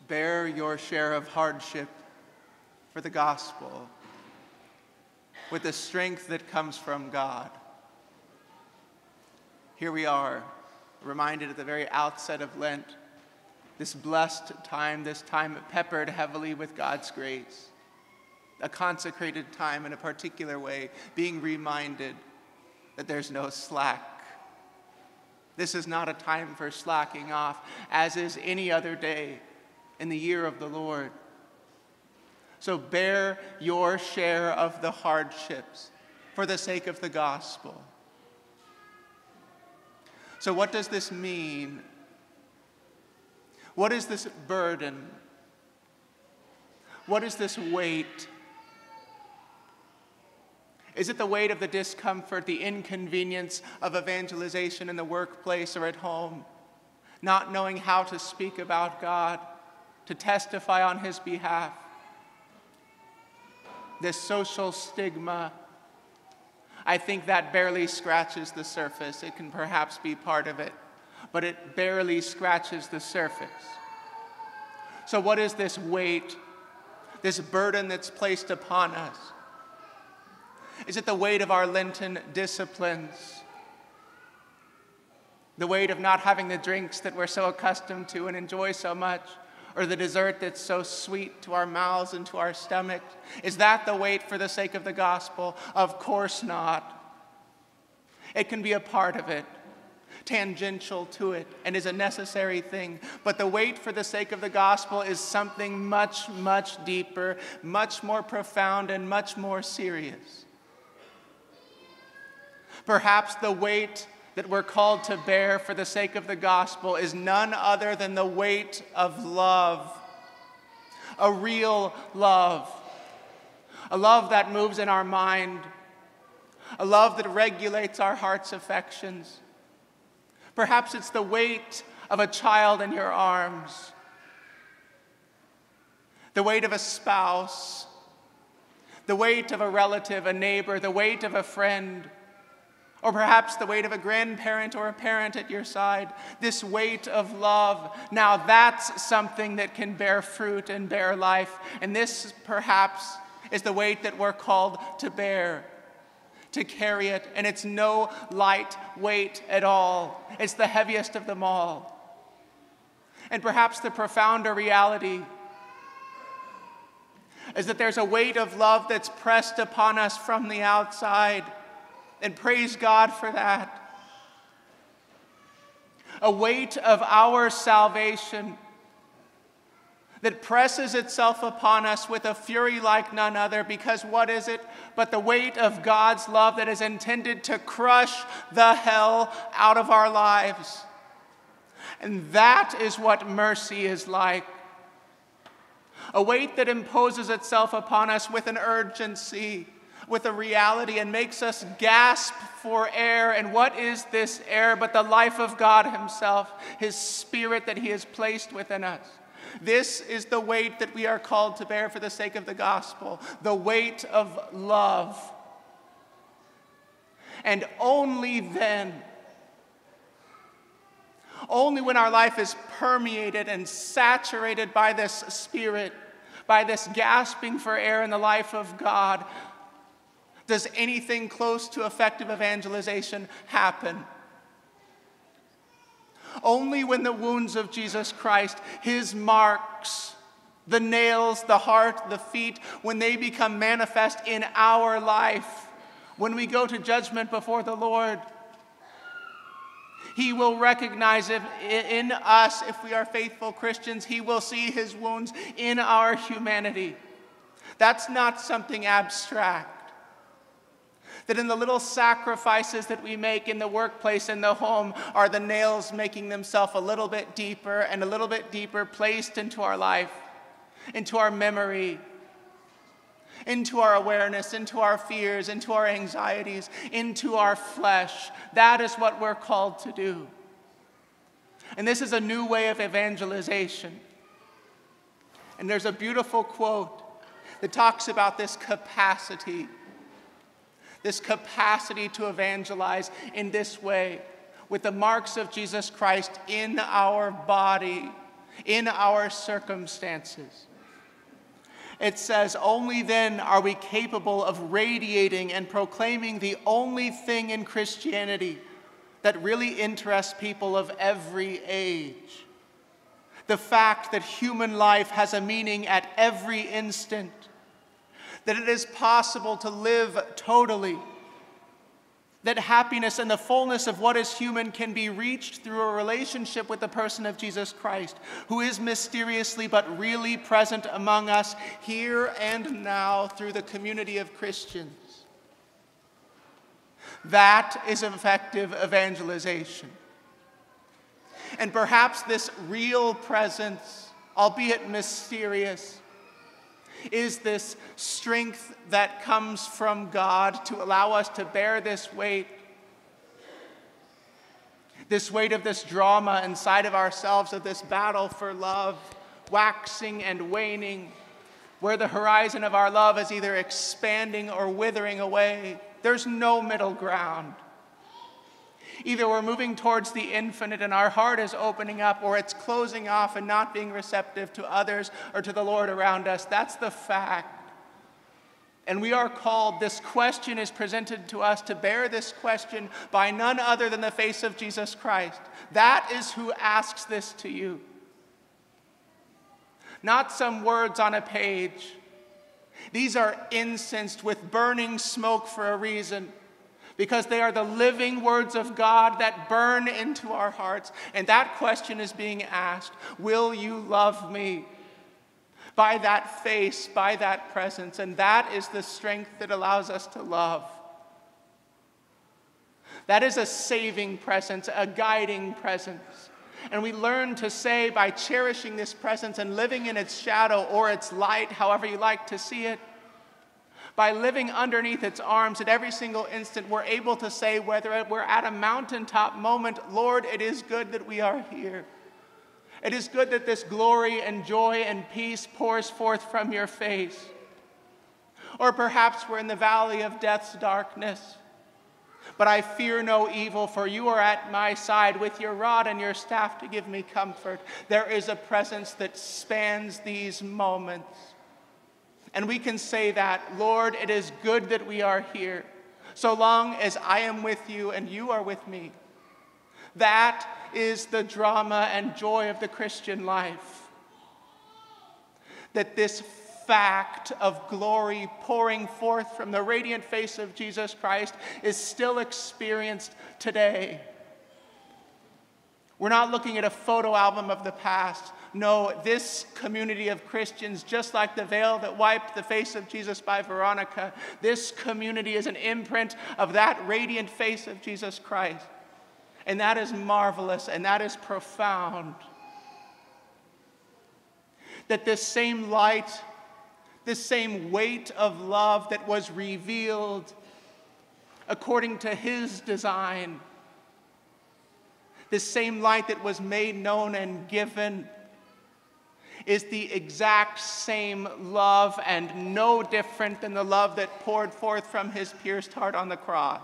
Bear your share of hardship for the gospel with the strength that comes from God. Here we are, reminded at the very outset of Lent, this blessed time, this time peppered heavily with God's grace, a consecrated time in a particular way, being reminded that there's no slack. This is not a time for slacking off, as is any other day in the year of the Lord. So bear your share of the hardships for the sake of the gospel. So what does this mean? What is this burden? What is this weight? Is it the weight of the discomfort, the inconvenience of evangelization in the workplace or at home? Not knowing how to speak about God, to testify on his behalf? This social stigma, I think that barely scratches the surface. It can perhaps be part of it, but it barely scratches the surface. So what is this weight, this burden that's placed upon us? Is it the weight of our Lenten disciplines? The weight of not having the drinks that we're so accustomed to and enjoy so much? Or the dessert that's so sweet to our mouths and to our stomachs? Is that the weight for the sake of the gospel? Of course not. It can be a part of it, tangential to it, and is a necessary thing. But the weight for the sake of the gospel is something much, much deeper, much more profound, and much more serious. Perhaps the weight that we're called to bear for the sake of the gospel is none other than the weight of love. A real love. A love that moves in our mind. A love that regulates our heart's affections. Perhaps it's the weight of a child in your arms. The weight of a spouse. The weight of a relative, a neighbor, the weight of a friend. Or perhaps the weight of a grandparent or a parent at your side. This weight of love. Now that's something that can bear fruit and bear life. And this perhaps is the weight that we're called to bear, to carry it. And it's no light weight at all. It's the heaviest of them all. And perhaps the profounder reality is that there's a weight of love that's pressed upon us from the outside. And praise God for that. A weight of our salvation that presses itself upon us with a fury like none other, because what is it but the weight of God's love that is intended to crush the hell out of our lives? And that is what mercy is like. A weight that imposes itself upon us with an urgency, with a reality, and makes us gasp for air. And what is this air but the life of God himself, his Spirit that he has placed within us? This is the weight that we are called to bear for the sake of the gospel, the weight of love. And only then, only when our life is permeated and saturated by this Spirit, by this gasping for air in the life of God, does anything close to effective evangelization happen. Only when the wounds of Jesus Christ, his marks, the nails, the heart, the feet, when they become manifest in our life, when we go to judgment before the Lord, he will recognize it in us. If we are faithful Christians, he will see his wounds in our humanity. That's not something abstract. That in the little sacrifices that we make in the workplace, in the home, are the nails making themselves a little bit deeper and a little bit deeper placed into our life, into our memory, into our awareness, into our fears, into our anxieties, into our flesh. That is what we're called to do. And this is a new way of evangelization. And there's a beautiful quote that talks about this capacity to evangelize in this way, with the marks of Jesus Christ in our body, in our circumstances. It says, only then are we capable of radiating and proclaiming the only thing in Christianity that really interests people of every age. The fact that human life has a meaning at every instant, that it is possible to live totally, that happiness and the fullness of what is human can be reached through a relationship with the person of Jesus Christ, who is mysteriously but really present among us here and now through the community of Christians. That is effective evangelization. And perhaps this real presence, albeit mysterious, is this strength that comes from God to allow us to bear this weight of this drama inside of ourselves, of this battle for love, waxing and waning, where the horizon of our love is either expanding or withering away. There's no middle ground. Either we're moving towards the infinite and our heart is opening up, or it's closing off and not being receptive to others or to the Lord around us. That's the fact. And we are called, this question is presented to us to bear this question by none other than the face of Jesus Christ. That is who asks this to you. Not some words on a page. These are incensed with burning smoke for a reason, because they are the living words of God that burn into our hearts. And that question is being asked, will you love me? By that face, by that presence. And that is the strength that allows us to love. That is a saving presence, a guiding presence. And we learn to say, by cherishing this presence and living in its shadow or its light, however you like to see it, by living underneath its arms at every single instant, we're able to say, whether we're at a mountaintop moment, Lord, it is good that we are here. It is good that this glory and joy and peace pours forth from your face. Or perhaps we're in the valley of death's darkness. But I fear no evil, for you are at my side with your rod and your staff to give me comfort. There is a presence that spans these moments. And we can say that, Lord, it is good that we are here, so long as I am with you and you are with me. That is the drama and joy of the Christian life. That this fact of glory pouring forth from the radiant face of Jesus Christ is still experienced today. We're not looking at a photo album of the past. No, this community of Christians, just like the veil that wiped the face of Jesus by Veronica, this community is an imprint of that radiant face of Jesus Christ. And that is marvelous, and that is profound. That this same light, this same weight of love that was revealed according to his design, this same light that was made known and given, is the exact same love and no different than the love that poured forth from his pierced heart on the cross.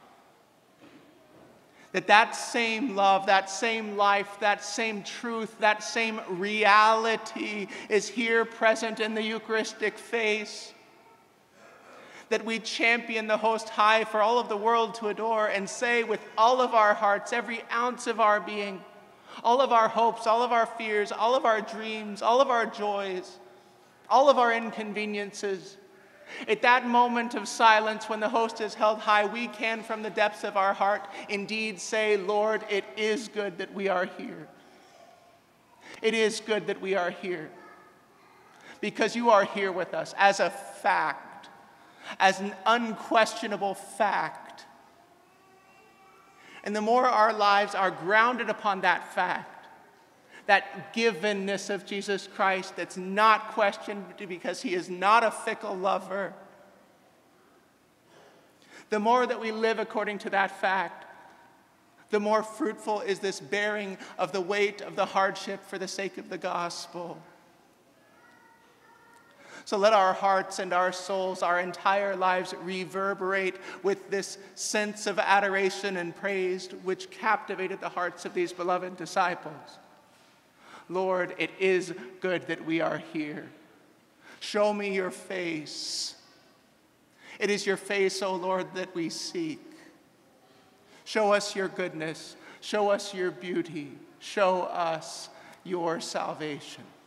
That same love, that same life, that same truth, that same reality is here present in the Eucharistic face. That we champion the host high for all of the world to adore and say with all of our hearts, every ounce of our being, all of our hopes, all of our fears, all of our dreams, all of our joys, all of our inconveniences. At that moment of silence when the host is held high, we can from the depths of our heart indeed say, Lord, it is good that we are here. It is good that we are here. Because you are here with us as a fact, as an unquestionable fact. And the more our lives are grounded upon that fact, that givenness of Jesus Christ that's not questioned because he is not a fickle lover, the more that we live according to that fact, the more fruitful is this bearing of the weight of the hardship for the sake of the gospel. So let our hearts and our souls, our entire lives reverberate with this sense of adoration and praise which captivated the hearts of these beloved disciples. Lord, it is good that we are here. Show me your face. It is your face, O Lord, that we seek. Show us your goodness. Show us your beauty. Show us your salvation.